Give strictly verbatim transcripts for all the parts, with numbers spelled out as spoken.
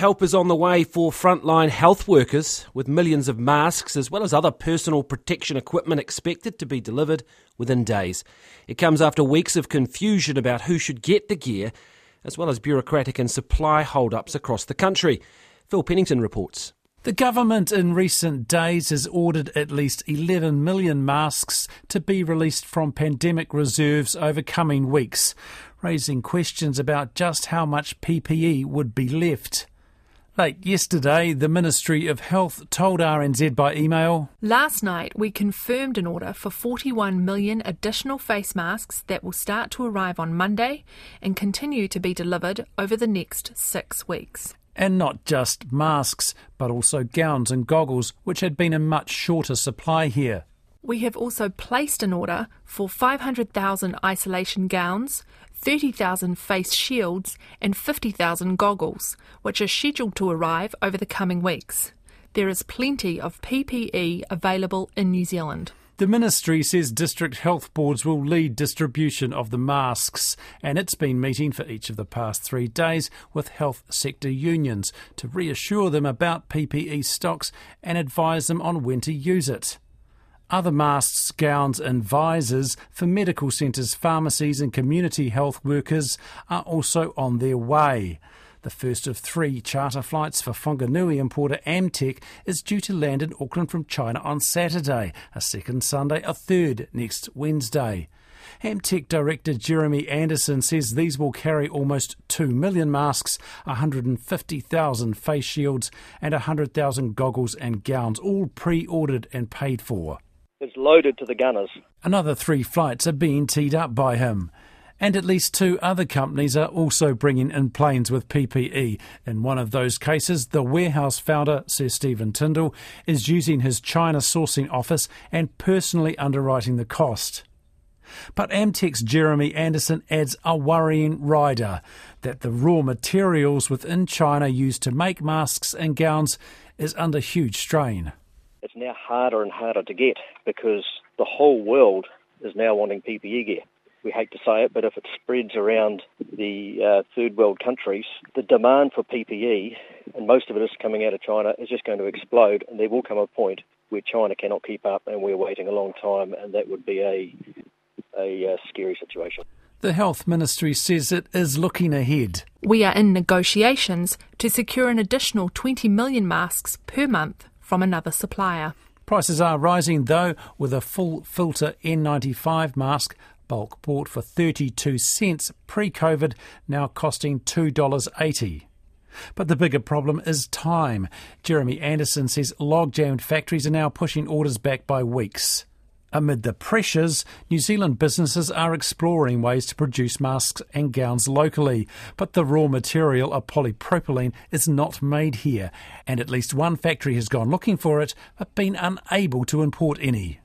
help is on the way for frontline health workers, with millions of masks as well as other personal protection equipment expected to be delivered within days. It comes after weeks of confusion about who should get the gear, as well as bureaucratic and supply hold-ups across the country. Phil Pennington reports. The government in recent days has ordered at least eleven million masks to be released from pandemic reserves over coming weeks, raising questions about just how much P P E would be left. Late yesterday, the Ministry of Health told R N Z by email, "Last night we confirmed an order for forty-one million additional face masks that will start to arrive on Monday and continue to be delivered over the next six weeks. And not just masks, but also gowns and goggles, which had been in much shorter supply here. We have also placed an order for five hundred thousand isolation gowns, thirty thousand face shields and fifty thousand goggles, which are scheduled to arrive over the coming weeks. There is plenty of P P E available in New Zealand." The ministry says district health boards will lead distribution of the masks, and it's been meeting for each of the past three days with health sector unions to reassure them about P P E stocks and advise them on when to use it. Other masks, gowns and visors for medical centres, pharmacies and community health workers are also on their way. The first of three charter flights for Whanganui importer Amtech is due to land in Auckland from China on Saturday, a second Sunday, a third next Wednesday. Amtech Director Jeremy Anderson says these will carry almost two million masks, one hundred fifty thousand face shields and one hundred thousand goggles and gowns, all pre-ordered and paid for. It's loaded to the gunners. Another three flights are being teed up by him. And at least two other companies are also bringing in planes with P P E. In one of those cases, the warehouse founder, Sir Stephen Tindall, is using his China sourcing office and personally underwriting the cost. But Amtech's Jeremy Anderson adds a worrying rider, that the raw materials within China used to make masks and gowns is under huge strain. It's now harder and harder to get because the whole world is now wanting P P E gear. We hate to say it, but if it spreads around the uh, third world countries, the demand for P P E, and most of it is coming out of China, is just going to explode, and there will come a point where China cannot keep up, and we're waiting a long time, and that would be a, a uh, scary situation. The Health Ministry says it is looking ahead. "We are in negotiations to secure an additional twenty million masks per month from another supplier." Prices are rising, though, with a full filter N ninety-five mask bulk bought for thirty-two cents pre-COVID, now costing two dollars eighty. But the bigger problem is time. Jeremy Anderson says log-jammed factories are now pushing orders back by weeks. Amid the pressures, New Zealand businesses are exploring ways to produce masks and gowns locally, but the raw material of polypropylene is not made here, and at least one factory has gone looking for it but been unable to import any.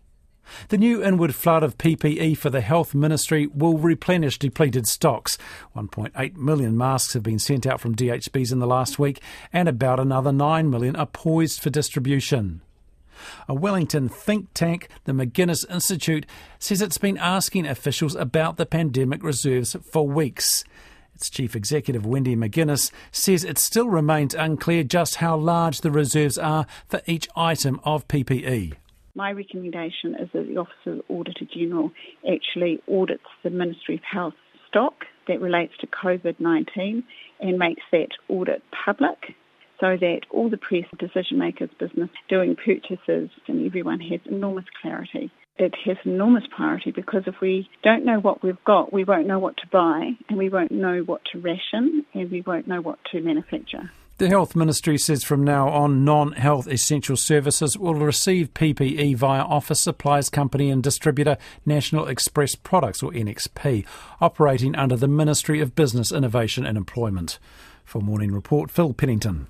The new inward flood of P P E for the Health Ministry will replenish depleted stocks. one point eight million masks have been sent out from D H Bs in the last week, and about another nine million are poised for distribution. A Wellington think tank, the McGuinness Institute, says it's been asking officials about the pandemic reserves for weeks. Its chief executive, Wendy McGuinness, says it still remains unclear just how large the reserves are for each item of P P E. My recommendation is that the Office of the Auditor General actually audits the Ministry of Health stock that relates to COVID nineteen and makes that audit public so that all the press, decision makers, business doing purchases and everyone has enormous clarity. It has enormous priority because if we don't know what we've got, we won't know what to buy and we won't know what to ration and we won't know what to manufacture. The Health Ministry says from now on, non-health essential services will receive P P E via office supplies company and distributor National Express Products, or N X P, operating under the Ministry of Business, Innovation and Employment. For Morning Report, Phil Pennington.